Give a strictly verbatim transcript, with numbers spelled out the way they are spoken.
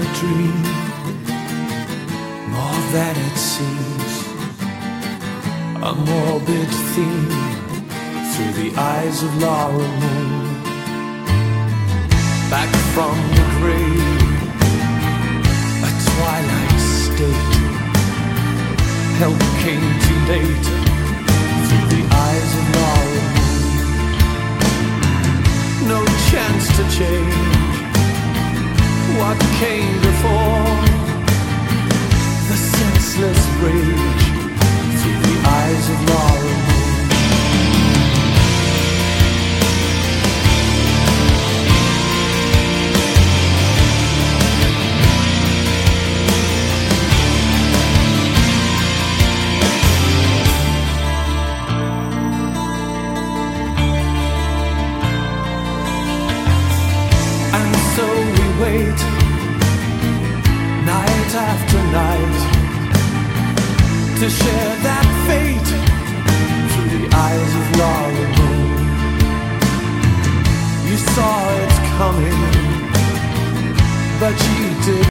dream, more than it seems, a morbid theme through the eyes of Laura Moon. Back from the grave, a twilight state, help came too late through the eyes of Laura Moon. No chance to change what came before, the senseless rage through the eyes of Laura Moon. And so we wait, night after night, to share that fate through the eyes of Laura Moon. You saw it coming, but you did